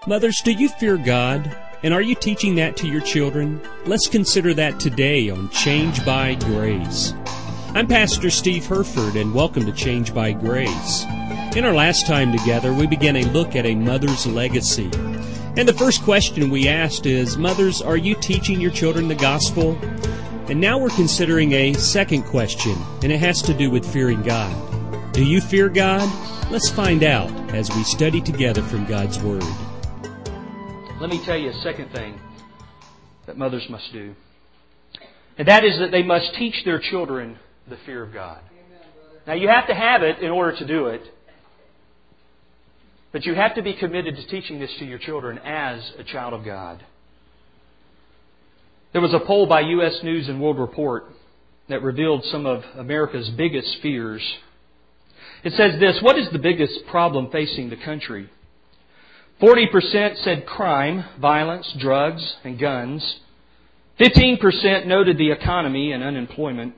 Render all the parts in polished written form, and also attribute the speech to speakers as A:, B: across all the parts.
A: Mothers, do you fear God? And are you teaching that to your children? Let's consider that today on Change by Grace. I'm Pastor Steve Herford, and welcome to Change by Grace. In our last time together, we began a look at a mother's legacy. And the first question we asked is, Mothers, are you teaching your children the gospel? And now we're considering a second question, and it has to do with fearing God. Do you fear God? Let's find out as we study together from God's Word.
B: Let me tell you a second thing that mothers must do. And that is that they must teach their children the fear of God. Now you have to have it in order to do it. But you have to be committed to teaching this to your children as a child of God. There was a poll by U.S. News and World Report that revealed some of America's biggest fears. It says this: what is the biggest problem facing the country? 40% said crime, violence, drugs, and guns. 15% noted the economy and unemployment.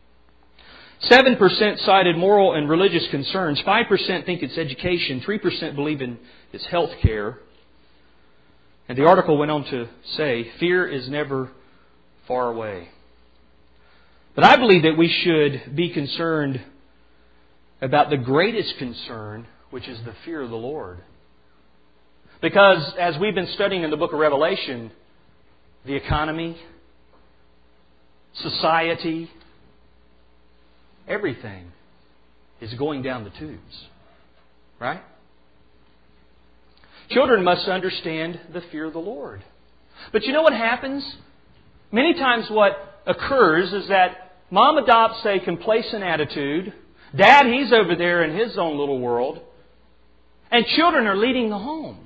B: 7% cited moral and religious concerns. 5% think it's education. 3% believe in it's health care. And the article went on to say, fear is never far away. But I believe that we should be concerned about the greatest concern, which is the fear of the Lord. Because as we've been studying in the book of Revelation, the economy, society, everything is going down the tubes. Right? Children must understand the fear of the Lord. But you know what happens? Many times what occurs is that mom adopts a complacent attitude. Dad, he's over there in his own little world. And children are leading the home.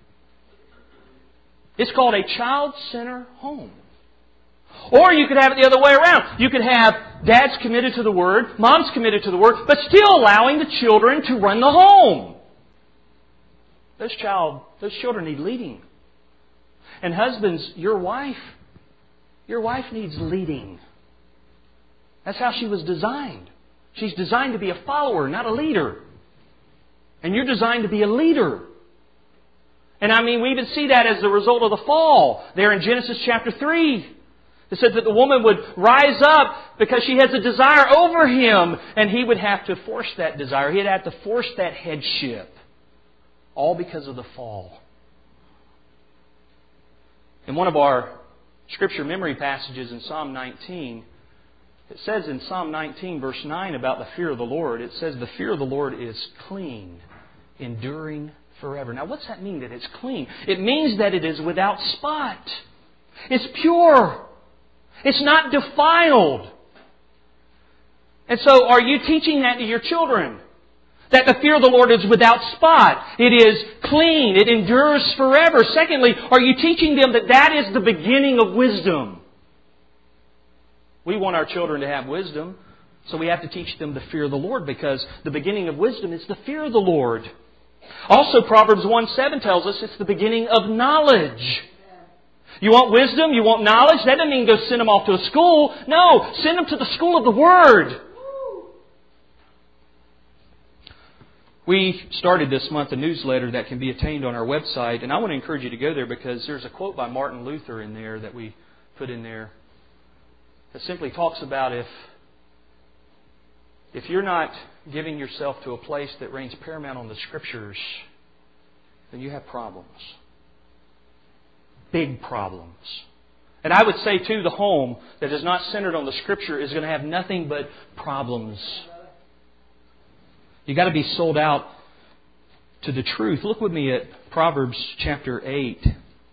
B: It's called a child-centered home. Or you could have it the other way around. You could have dad's committed to the Word, mom's committed to the Word, but still allowing the children to run the home. Those children need leading. And husbands, your wife needs leading. That's how she was designed. She's designed to be a follower, not a leader. And you're designed to be a leader. And we even see that as a result of the fall. There in Genesis chapter 3. It said that the woman would rise up because she has a desire over him. And he would have to force that desire. He'd have to force that headship. All because of the fall. In one of our scripture memory passages in Psalm 19, it says in Psalm 19 verse 9 about the fear of the Lord. It says the fear of the Lord is clean, enduring forever. Now, what's that mean, that it's clean? It means that it is without spot. It's pure. It's not defiled. And so, are you teaching that to your children? That the fear of the Lord is without spot. It is clean. It endures forever. Secondly, are you teaching them that that is the beginning of wisdom? We want our children to have wisdom, so we have to teach them the fear of the Lord, because the beginning of wisdom is the fear of the Lord. Also, Proverbs 1:7 tells us it's the beginning of knowledge. You want wisdom? You want knowledge? That doesn't mean go send them off to a school. No, send them to the school of the Word. We started this month a newsletter that can be attained on our website, and I want to encourage you to go there because there's a quote by Martin Luther in there that we put in there that simply talks about if you're not giving yourself to a place that reigns paramount on the Scriptures, then you have problems. Big problems. And I would say, too, the home that is not centered on the Scripture is going to have nothing but problems. You've got to be sold out to the truth. Look with me at Proverbs chapter 8.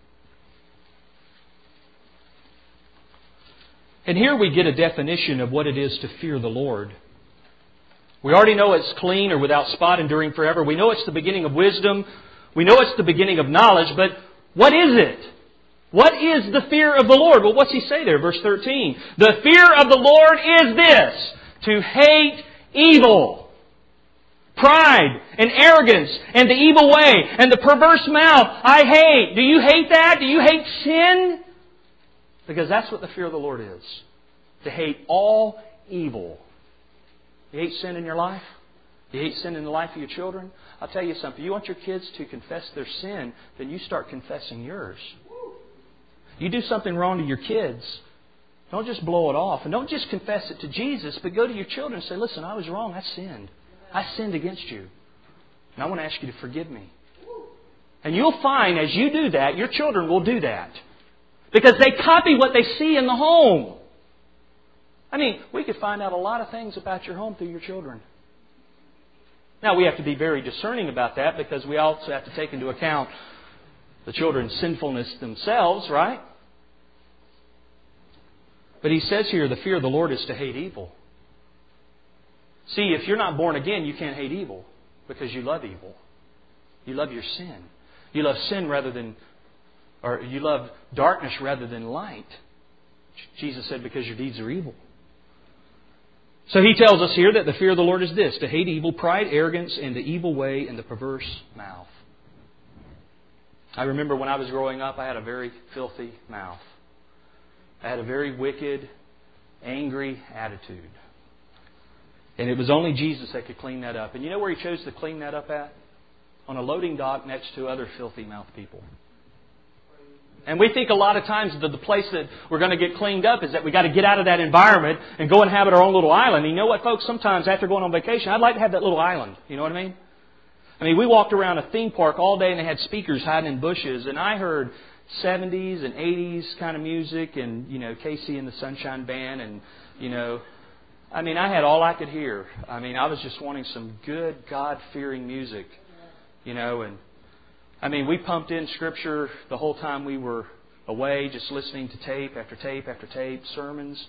B: And here we get a definition of what it is to fear the Lord. We already know it's clean or without spot, enduring forever. We know it's the beginning of wisdom. We know it's the beginning of knowledge. But what is it? What is the fear of the Lord? Well, what's he say there? Verse 13. The fear of the Lord is this: to hate evil, pride and arrogance and the evil way and the perverse mouth. I hate. Do you hate that? Do you hate sin? Because that's what the fear of the Lord is. To hate all evil. You hate sin in your life? You hate sin in the life of your children? I'll tell you something. You want your kids to confess their sin, then you start confessing yours. You do something wrong to your kids, don't just blow it off. And don't just confess it to Jesus, but go to your children and say, listen, I was wrong. I sinned. I sinned against you. And I want to ask you to forgive me. And you'll find as you do that, your children will do that. Because they copy what they see in the home. I mean, we could find out a lot of things about your home through your children. Now, we have to be very discerning about that because we also have to take into account the children's sinfulness themselves, right? But he says here, the fear of the Lord is to hate evil. See, if you're not born again, you can't hate evil because you love evil. You love your sin. You love sin or you love darkness rather than light. Jesus said, because your deeds are evil. So he tells us here that the fear of the Lord is this, to hate evil, pride, arrogance, and the evil way and the perverse mouth. I remember when I was growing up, I had a very filthy mouth. I had a very wicked, angry attitude. And it was only Jesus that could clean that up. And you know where He chose to clean that up at? On a loading dock next to other filthy-mouthed people. And we think a lot of times that the place that we're going to get cleaned up is that we got to get out of that environment and go and have our own little island. And you know what, folks? Sometimes after going on vacation, I'd like to have that little island. You know what I mean? I mean, we walked around a theme park all day and they had speakers hiding in bushes. And I heard 70s and 80s kind of music and, Casey and the Sunshine Band. And, I had all I could hear. I mean, I was just wanting some good God-fearing music, and we pumped in Scripture the whole time we were away, just listening to tape after tape after tape, sermons.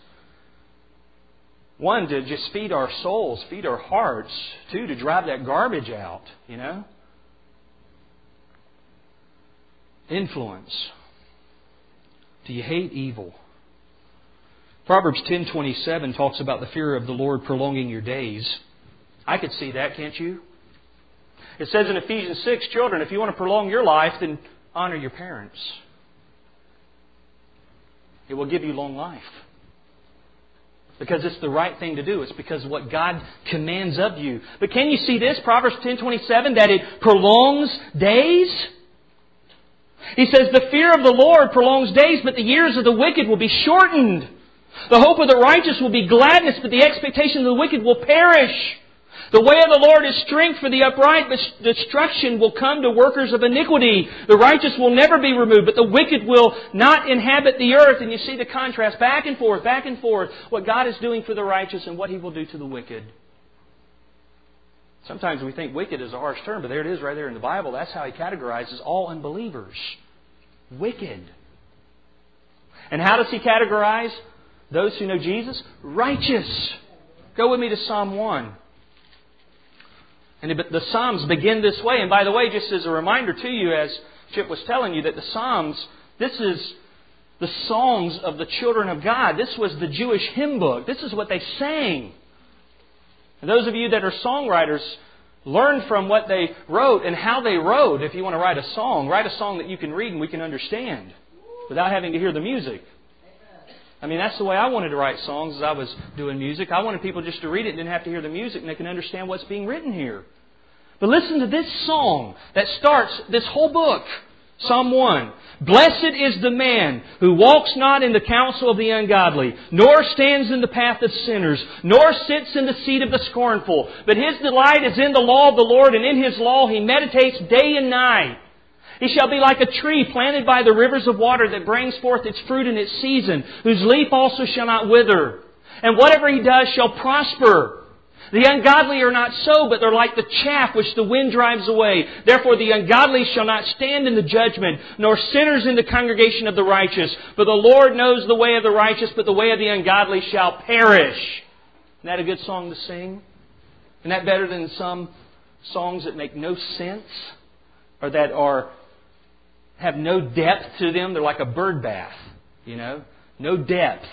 B: One, to just feed our souls, feed our hearts. Two, to drive that garbage out, Influence. Do you hate evil? Proverbs 10:27 talks about the fear of the Lord prolonging your days. I could see that, can't you? It says in Ephesians 6, children, if you want to prolong your life, then honor your parents. It will give you long life. Because it's the right thing to do. It's because of what God commands of you. But can you see this? Proverbs 10:27, that it prolongs days. He says, the fear of the Lord prolongs days, but the years of the wicked will be shortened. The hope of the righteous will be gladness, but the expectation of the wicked will perish. The way of the Lord is strength for the upright, but destruction will come to workers of iniquity. The righteous will never be removed, but the wicked will not inhabit the earth. And you see the contrast back and forth, what God is doing for the righteous and what He will do to the wicked. Sometimes we think wicked is a harsh term, but there it is right there in the Bible. That's how He categorizes all unbelievers. Wicked. And how does He categorize those who know Jesus? Righteous. Go with me to Psalm 1. And the Psalms begin this way. And by the way, just as a reminder to you, as Chip was telling you, that the Psalms, this is the songs of the children of God. This was the Jewish hymn book. This is what they sang. And those of you that are songwriters, learn from what they wrote and how they wrote. If you want to write a song that you can read and we can understand without having to hear the music. That's the way I wanted to write songs as I was doing music. I wanted people just to read it and didn't have to hear the music and they can understand what's being written here. But listen to this song that starts this whole book. Psalm 1. Blessed is the man who walks not in the counsel of the ungodly, nor stands in the path of sinners, nor sits in the seat of the scornful. But his delight is in the law of the Lord, and in His law he meditates day and night. He shall be like a tree planted by the rivers of water that brings forth its fruit in its season, whose leaf also shall not wither. And whatever he does shall prosper. The ungodly are not so, but they're like the chaff which the wind drives away. Therefore the ungodly shall not stand in the judgment, nor sinners in the congregation of the righteous. For the Lord knows the way of the righteous, but the way of the ungodly shall perish. Isn't that a good song to sing? Isn't that better than some songs that make no sense? Or that have no depth to them? They're like a bird bath, no depth.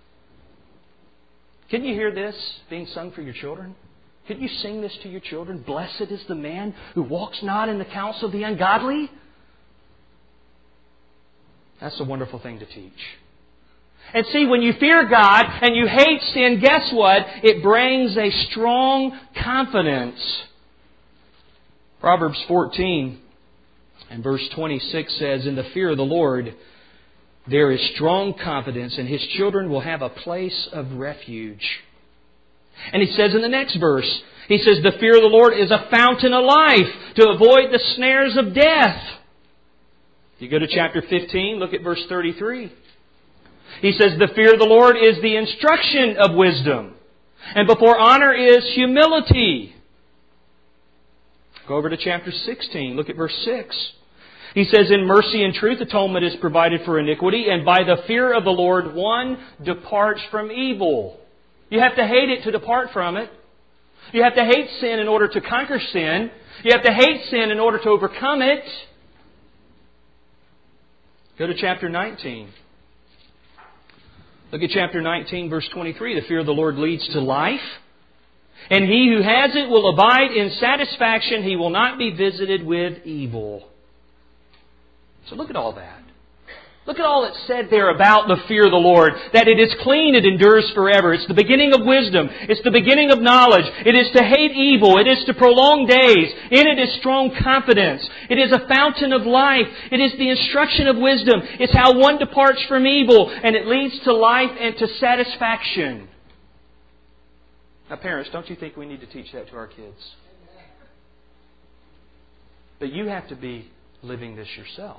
B: Can you hear this being sung for your children? Can you sing this to your children? Blessed is the man who walks not in the counsel of the ungodly. That's a wonderful thing to teach. And see, when you fear God and you hate sin, guess what? It brings a strong confidence. Proverbs 14 and verse 26 says, "In the fear of the Lord there is strong confidence, and His children will have a place of refuge." And He says in the next verse, He says, "The fear of the Lord is a fountain of life to avoid the snares of death." You go to chapter 15, look at verse 33. He says, "The fear of the Lord is the instruction of wisdom, and before honor is humility." Go over to chapter 16, look at verse 6. He says, "In mercy and truth atonement is provided for iniquity, and by the fear of the Lord one departs from evil." You have to hate it to depart from it. You have to hate sin in order to conquer sin. You have to hate sin in order to overcome it. Go to chapter 19. Look at chapter 19, verse 23. "The fear of the Lord leads to life, and he who has it will abide in satisfaction. He will not be visited with evil." So look at all that. Look at all that's said there about the fear of the Lord. That it is clean, it endures forever. It's the beginning of wisdom. It's the beginning of knowledge. It is to hate evil. It is to prolong days. In it is strong confidence. It is a fountain of life. It is the instruction of wisdom. It's how one departs from evil, and it leads to life and to satisfaction. Now parents, don't you think we need to teach that to our kids? But you have to be living this yourself.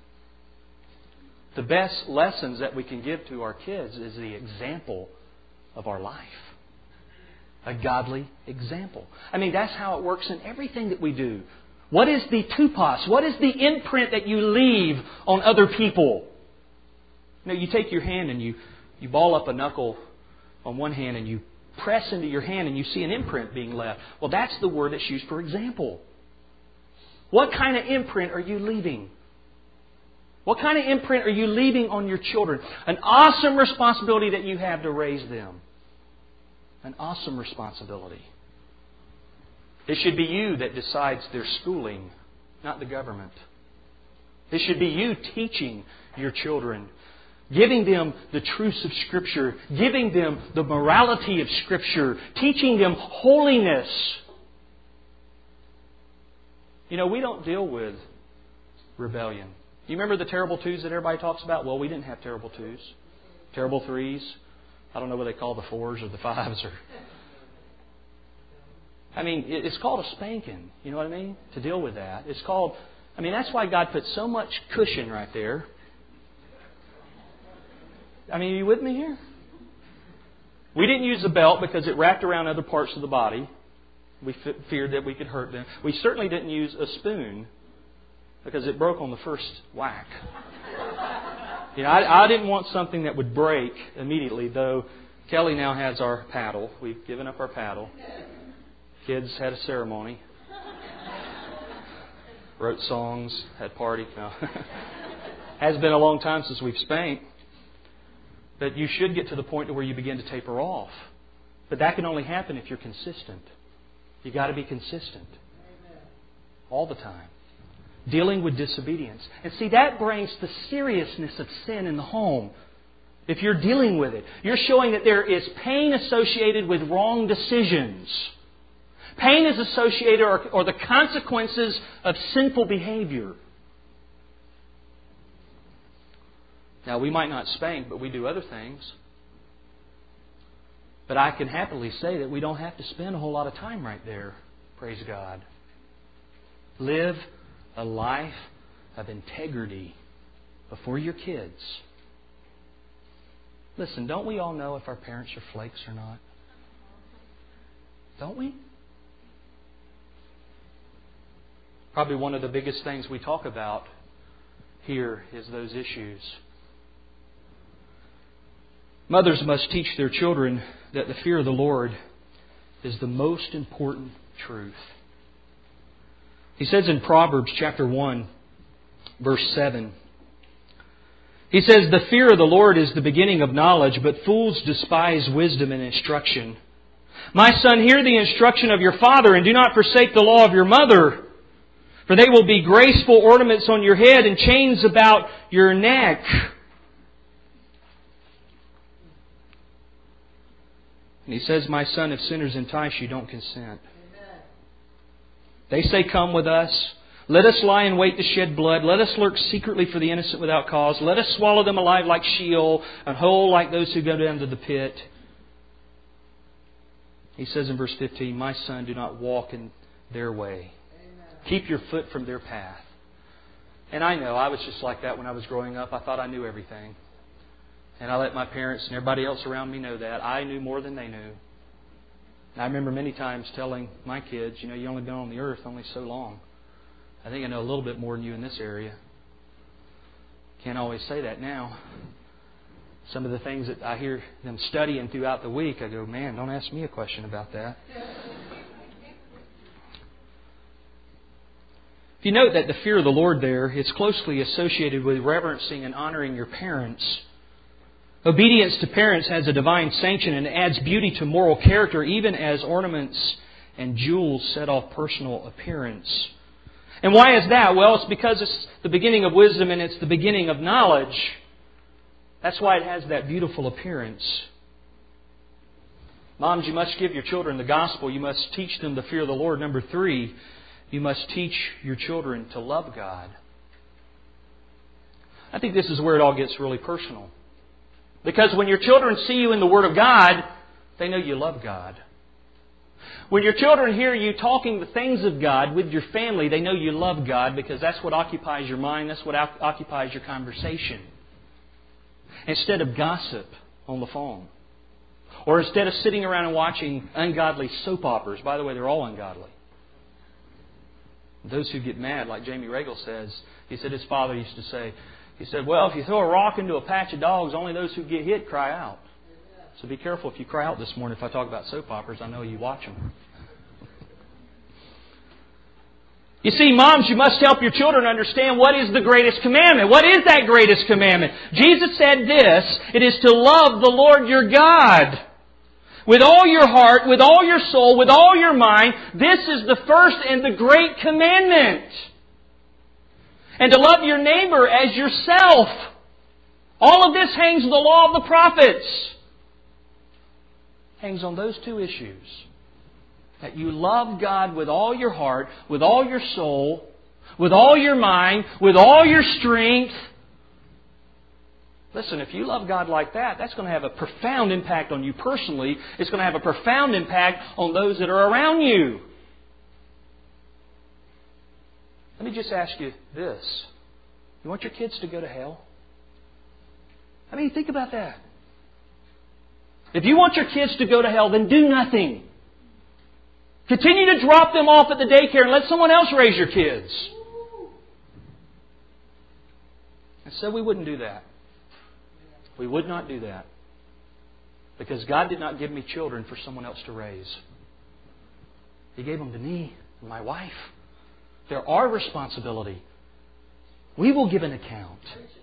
B: The best lessons that we can give to our kids is the example of our life. A godly example. I mean, that's how it works in everything that we do. What is the tupos? What is the imprint that you leave on other people? You know, you take your hand and you ball up a knuckle on one hand and you press into your hand and you see an imprint being left. Well, that's the word that's used for example. What kind of imprint are you leaving? What kind of imprint are you leaving on your children? An awesome responsibility that you have to raise them. An awesome responsibility. It should be you that decides their schooling, not the government. It should be you teaching your children, giving them the truths of Scripture, giving them the morality of Scripture, teaching them holiness. You know, we don't deal with rebellion. You remember the terrible twos that everybody talks about? Well, we didn't have terrible twos. Terrible threes. I don't know what they call the fours or the fives. I mean, it's called a spanking. You know what I mean? To deal with that. It's called... I mean, that's why God put so much cushion right there. I mean, are you with me here? We didn't use the belt because it wrapped around other parts of the body. We feared that we could hurt them. We certainly didn't use a spoon because it broke on the first whack. You know, I didn't want something that would break immediately, though Kelly now has our paddle. We've given up our paddle. Kids had a ceremony. Wrote songs, had party. No. Has been a long time since we've spanked. But you should get to the point where you begin to taper off. But that can only happen if you're consistent. You've got to be consistent. All the time. Dealing with disobedience. And see, that brings the seriousness of sin in the home. If you're dealing with it, you're showing that there is pain associated with wrong decisions. Pain is associated or the consequences of sinful behavior. Now, we might not spank, but we do other things. But I can happily say that we don't have to spend a whole lot of time right there. Praise God. Live a life of integrity before your kids. Listen, don't we all know if our parents are flakes or not? Don't we? Probably one of the biggest things we talk about here is those issues. Mothers must teach their children that the fear of the Lord is the most important truth. He says in Proverbs chapter 1, verse 7, he says, "The fear of the Lord is the beginning of knowledge, but fools despise wisdom and instruction. My son, hear the instruction of your father, and do not forsake the law of your mother. For they will be graceful ornaments on your head and chains about your neck." And He says, my son, if sinners entice you, don't consent. They say, come with us. Let us lie in wait to shed blood. Let us lurk secretly for the innocent without cause. Let us swallow them alive like Sheol, and whole like those who go down to the pit. He says in verse 15, my son, do not walk in their way. Keep your foot from their path. And I know, I was just like that when I was growing up. I thought I knew everything. And I let my parents and everybody else around me know that. I knew more than they knew. And I remember many times telling my kids, you only been on the earth only so long. I think I know a little bit more than you in this area. Can't always say that now. Some of the things that I hear them studying throughout the week, I go, man, don't ask me a question about that. If you note that the fear of the Lord there, it's closely associated with reverencing and honoring your parents. Obedience to parents has a divine sanction and adds beauty to moral character, even as ornaments and jewels set off personal appearance. And why is that? Well, it's because it's the beginning of wisdom and it's the beginning of knowledge. That's why it has that beautiful appearance. Moms, you must give your children the gospel. You must teach them the fear of the Lord. Number 3, you must teach your children to love God. I think this is where it all gets really personal. Because when your children see you in the Word of God, they know you love God. When your children hear you talking the things of God with your family, they know you love God because that's what occupies your mind, that's what occupies your conversation. Instead of gossip on the phone. Or instead of sitting around and watching ungodly soap operas. By the way, they're all ungodly. Those who get mad, like Jamie Regal says, he said his father used to say, he said, well, if you throw a rock into a patch of dogs, only those who get hit cry out. So be careful if you cry out this morning if I talk about soap operas. I know you watch them. You see, moms, you must help your children understand what is the greatest commandment. What is that greatest commandment? Jesus said this, it is to love the Lord your God. With all your heart, with all your soul, with all your mind. This is the first and the great commandment. And to love your neighbor as yourself. All of this hangs on the law of the prophets. Hangs on those 2 issues. That you love God with all your heart, with all your soul, with all your mind, with all your strength. Listen, if you love God like that, that's going to have a profound impact on you personally. It's going to have a profound impact on those that are around you. Let me just ask you this. You want your kids to go to hell? I mean, think about that. If you want your kids to go to hell, then do nothing. Continue to drop them off at the daycare and let someone else raise your kids. And so we wouldn't do that. We would not do that. Because God did not give me children for someone else to raise. He gave them to me and my wife. They're our responsibility. We will give an account.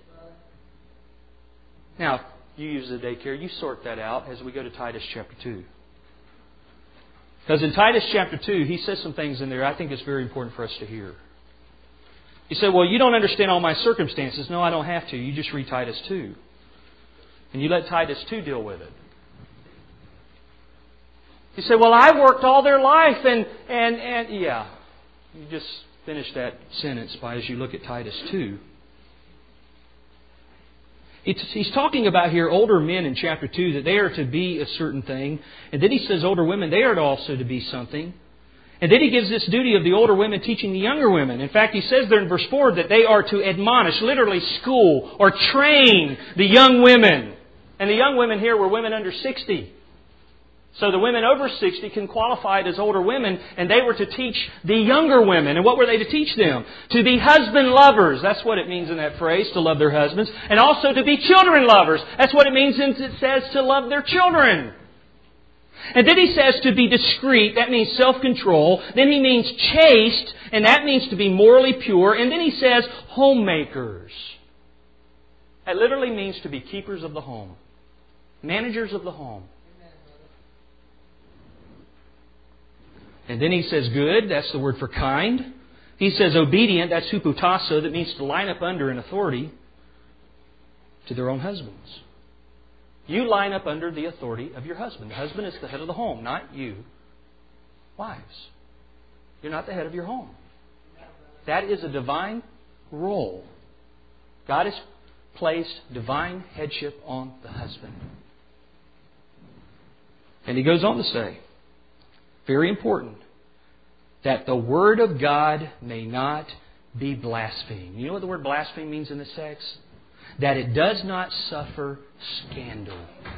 B: Now, you use the daycare. You sort that out as we go to Titus chapter 2. Because in Titus chapter 2, he says some things in there I think it's very important for us to hear. He said, well, you don't understand all my circumstances. No, I don't have to. You just read Titus 2. And you let Titus 2 deal with it. He said, well, I worked all their life and yeah. You just finish that sentence as you look at Titus 2. He's talking about here older men in chapter 2 that they are to be a certain thing. And then he says older women, they are also to be something. And then he gives this duty of the older women teaching the younger women. In fact, he says there in verse 4 that they are to admonish, literally school or train the young women. And the young women here were women under 60. So the women over 60 can qualify as older women, and they were to teach the younger women. And what were they to teach them? To be husband lovers. That's what it means in that phrase, to love their husbands. And also to be children lovers. That's what it means when it says to love their children. And then he says to be discreet. That means self-control. Then he means chaste, and that means to be morally pure. And then he says homemakers. That literally means to be keepers of the home. Managers of the home. And then he says good, that's the word for kind. He says obedient, that's hupotasso, that means to line up under in authority to their own husbands. You line up under the authority of your husband. The husband is the head of the home, not you. Wives, you're not the head of your home. That is a divine role. God has placed divine headship on the husband. And He goes on to say, very important, that the Word of God may not be blasphemed. You know what the word blaspheme means in this text? That it does not suffer scandal.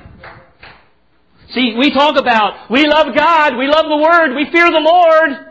B: See, we talk about, we love God, we love the Word, we fear the Lord.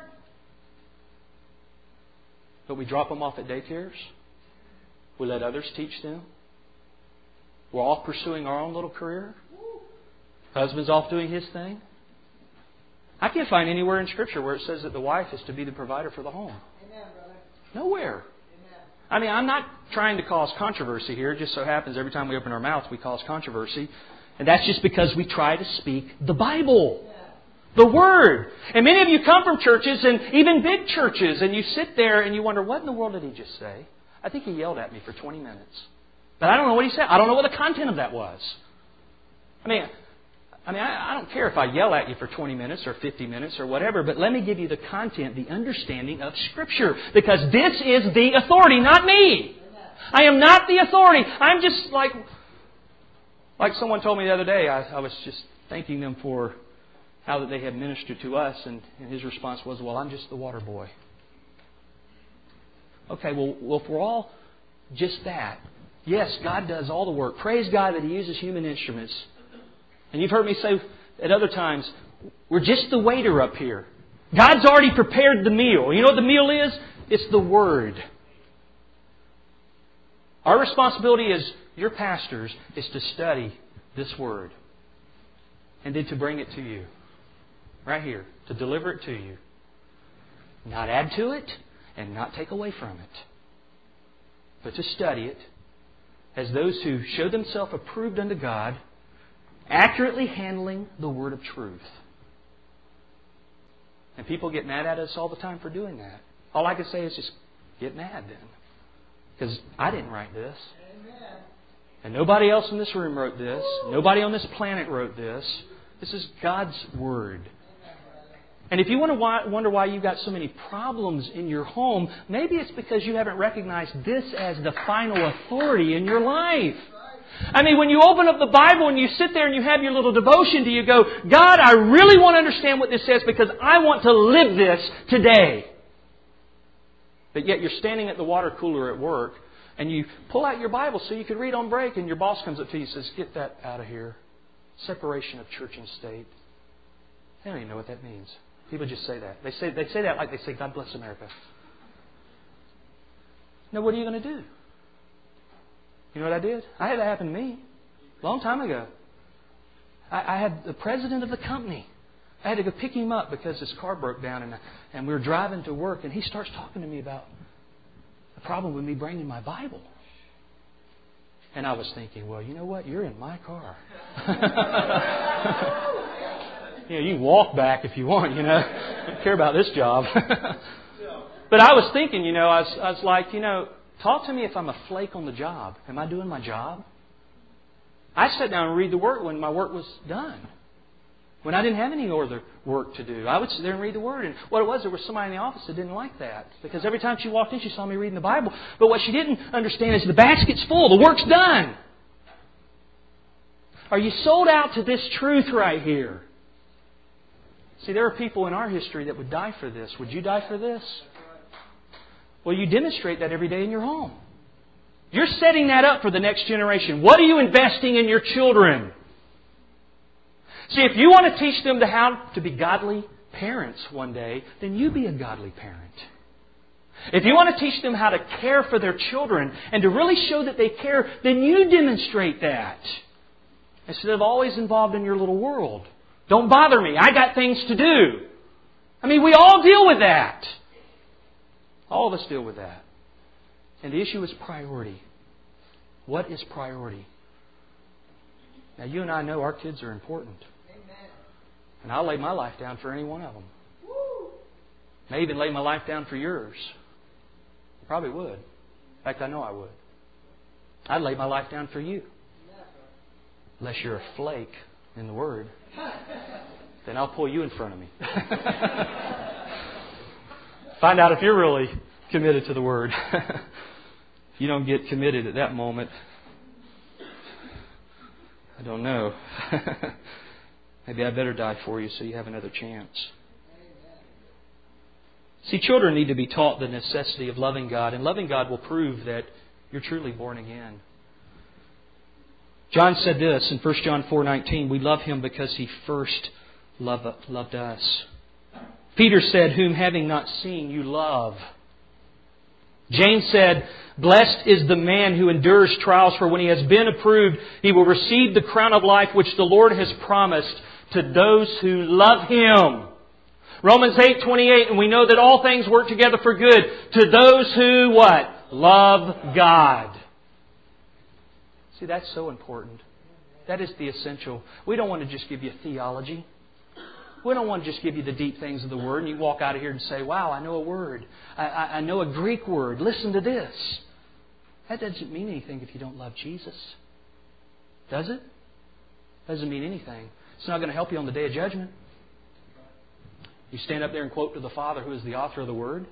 B: But we drop them off at daycares. We let others teach them. We're off pursuing our own little career. Husband's off doing his thing. I can't find anywhere in Scripture where it says that the wife is to be the provider for the home.
C: Amen, brother.
B: Nowhere.
C: Amen.
B: I mean, I'm not trying to cause controversy here. It just so happens every time we open our mouths, we cause controversy. And that's just because we try to speak the Bible. The Word. And many of you come from churches, and even big churches, and you sit there and you wonder, what in the world did he just say? I think he yelled at me for 20 minutes. But I don't know what he said. I don't know what the content of that was. I mean, I don't care if I yell at you for 20 minutes or 50 minutes or whatever, but let me give you the content, the understanding of Scripture. Because this is the authority, not me. I am not the authority. I'm just like someone told me the other day, I was just thanking them for how that they had ministered to us, and his response was, well, I'm just the water boy. Okay, well, if we're all just that, yes, God does all the work. Praise God that He uses human instruments. And you've heard me say at other times, we're just the waiter up here. God's already prepared the meal. You know what the meal is? It's the Word. Our responsibility as your pastors is to study this Word. And then to bring it to you. Right here. To deliver it to you. Not add to it and not take away from it. But to study it as those who show themselves approved unto God, accurately handling the word of truth. And people get mad at us all the time for doing that. All I can say is just get mad then. Because I didn't write this.
C: Amen.
B: And nobody else in this room wrote this. Nobody on this planet wrote this. This is God's Word. And if you want to wonder why you've got so many problems in your home, maybe it's because you haven't recognized this as the final authority in your life. I mean, when you open up the Bible and you sit there and you have your little devotion, do you go, God, I really want to understand what this says because I want to live this today. But yet you're standing at the water cooler at work and you pull out your Bible so you can read on break, and your boss comes up to you and says, get that out of here. Separation of church and state. They don't even know what that means. People just say that. They say that like they say, God bless America. Now, what are you going to do? You know what I did? I had that happen to me a long time ago. I had the president of the company. I had to go pick him up because his car broke down, and we were driving to work, and he starts talking to me about the problem with me bringing my Bible. And I was thinking, well, you know what? You're in my car. You know, you walk back if you want, you know. I don't care about this job. But I was thinking, you know, I was like, you know, talk to me if I'm a flake on the job. Am I doing my job? I sat down and read the Word when my work was done. When I didn't have any other work to do, I would sit there and read the Word. And what it was, there was somebody in the office that didn't like that. Because every time she walked in, she saw me reading the Bible. But what she didn't understand is the basket's full. The work's done. Are you sold out to this truth right here? See, there are people in our history that would die for this. Would you die for this? Well, you demonstrate that every day in your home. You're setting that up for the next generation. What are you investing in your children? See, if you want to teach them how to be godly parents one day, then you be a godly parent. If you want to teach them how to care for their children and to really show that they care, then you demonstrate that. Instead of always involved in your little world. Don't bother me. I got things to do. I mean, we all deal with that. All of us deal with that. And the issue is priority. What is priority? Now, you and I know our kids are important.
C: Amen.
B: And I'll lay my life down for any one of them. May even lay my life down for yours. I probably would. In fact, I know I would. I'd lay my life down for you. Unless you're a flake in the Word. Then I'll pull you in front of me. Find out if you're really committed to the Word. If you don't get committed at that moment, I don't know. Maybe I better die for you so you have another chance. See, children need to be taught the necessity of loving God, and loving God will prove that you're truly born again. John said this in 1 John 4:19, we love Him because He first loved us. Peter said, whom having not seen you love. James said, blessed is the man who endures trials, for when he has been approved, he will receive the crown of life which the Lord has promised to those who love Him. Romans 8:28, and we know that all things work together for good to those who, what? Love God. See, that's so important. That is the essential. We don't want to just give you theology. We don't want to just give you the deep things of the Word and you walk out of here and say, wow, I know a word. I know a Greek word. Listen to this. That doesn't mean anything if you don't love Jesus. Does it? Doesn't mean anything. It's not going to help you on the day of judgment. You stand up there and quote to the Father who is the author of the Word.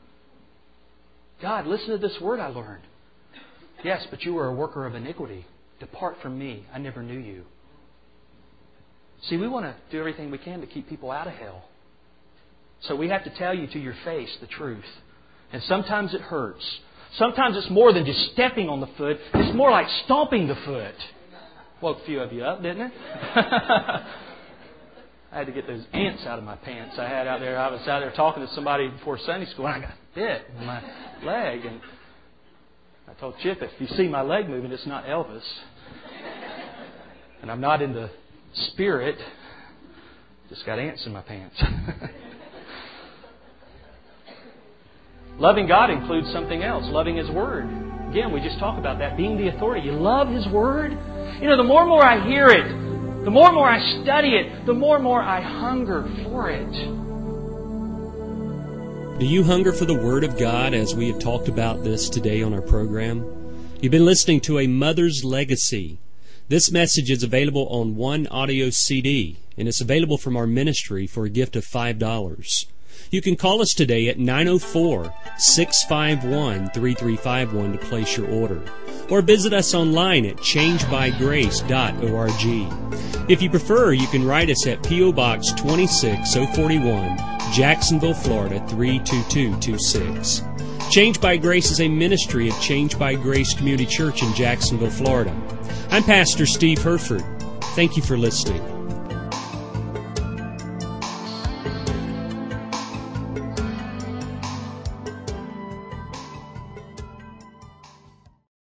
B: God, listen to this word I learned. Yes, but you were a worker of iniquity. Depart from me. I never knew you. See, we want to do everything we can to keep people out of hell. So we have to tell you to your face the truth. And sometimes it hurts. Sometimes it's more than just stepping on the foot. It's more like stomping the foot. Woke a few of you up, didn't it? I had to get those ants out of my pants I had out there. I was out there talking to somebody before Sunday school and I got bit in my leg. And I told Chip, if you see my leg moving, it's not Elvis. And I'm not in the spirit. Just got ants in my pants. Loving God includes something else. Loving His Word. Again, we just talked about that. Being the authority. You love His Word. You know, the more and more I hear it, the more and more I study it, the more and more I hunger for it.
A: Do you hunger for the Word of God as we have talked about this today on our program? You've been listening to A Mother's Legacy. This message is available on one audio CD, and it's available from our ministry for a gift of $5. You can call us today at 904-651-3351 to place your order, or visit us online at changebygrace.org. If you prefer, you can write us at P.O. Box 26041, Jacksonville, Florida 32226. Change by Grace is a ministry of Change by Grace Community Church in Jacksonville, Florida. I'm Pastor Steve Herford. Thank you for listening.